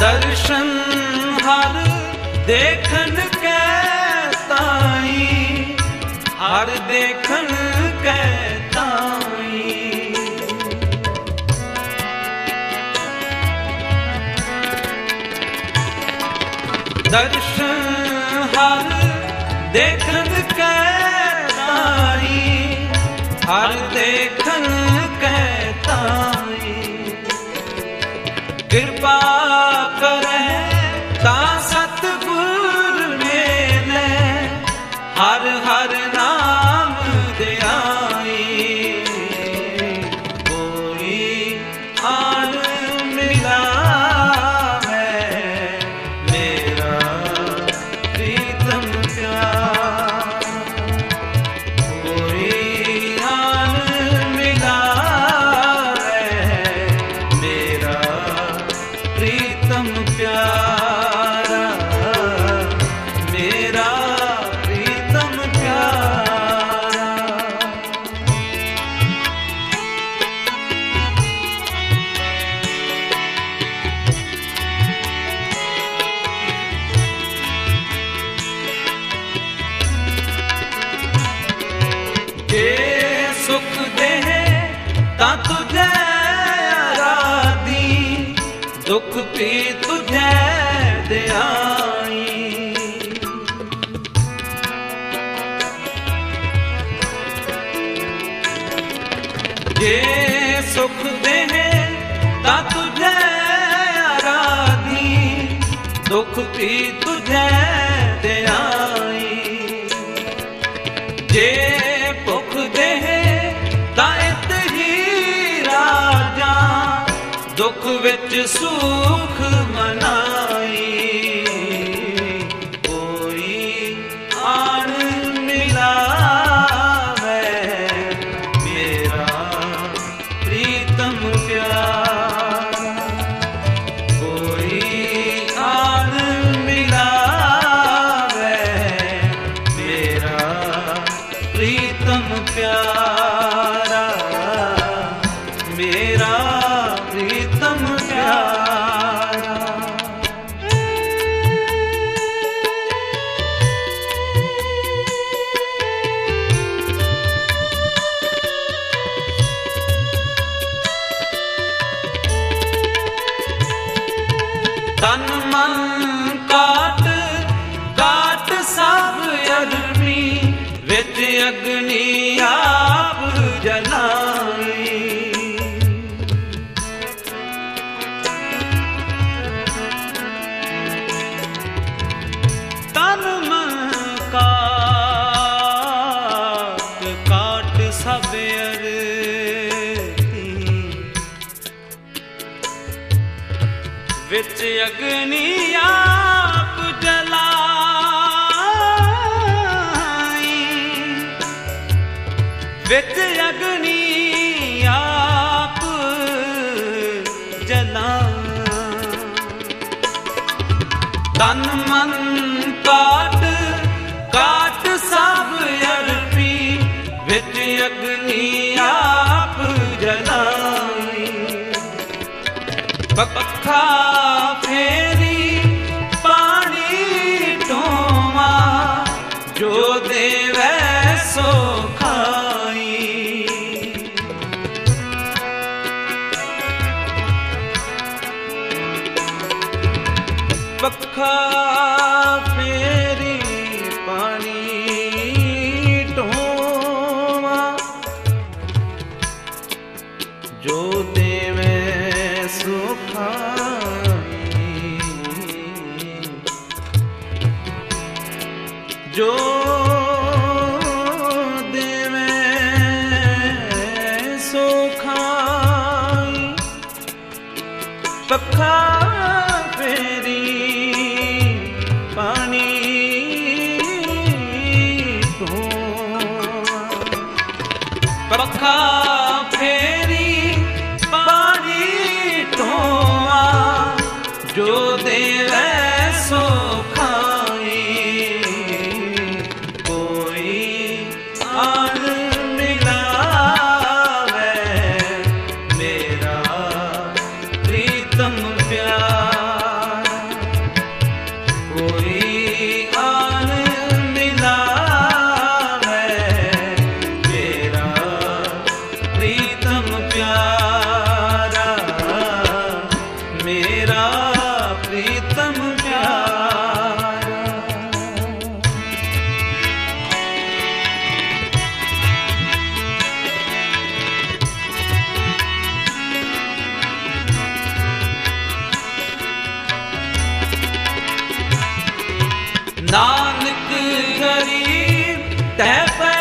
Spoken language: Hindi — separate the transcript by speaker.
Speaker 1: दर्शन हर देखन कै ताई, हर देखन कै ताई। दर्शन हर देखन कै ताई, हर देखन कै ताई। कृपा करे ता सतगुर मेले, हर हर नाम ध्याई। कोई आन मिला है मेरा प्रीतम प्यार, कोई आन मिला है मेरा प्रीतम प्यारा, मेरा प्रीतम प्यारा। जे सुख दे ता तुझे आराधी, दुख भी तुझे दियाई। जे सुख दे ता तुझे आराधी, दुख भी तुझे दियाई। जे भुख दे ता इत ही राजा, दुख विच सुख मनाई। कोई आन मिला है मेरा प्रीतम प्यारा, कोई आन मिला है मेरा प्रीतम प्यारा, मेरा प्रीतम प्यारा। तन मन काट काट सब अग्नि, विच अग्नि आप जलाई। तन मन काट काट सब अग्नि, विच अग्नि आप जलाई। विच अग्नि आप जलाई। तन मन काट काट सब अर्पी, विच अग्नि आप जलाई। पखा फेरी पानी ढोवा, जो देवै सो खाई। पखा फेरी पानी ढोवा, जो देवै सो खाई। जो देवै सो खाई। पखा फेरी पानी ढोवा, पखा फेरी पानी ढोवा, जो देवै सो खाई। कोई आन मिला है मेरा प्रीतम प्यारा, नानक गरीब तह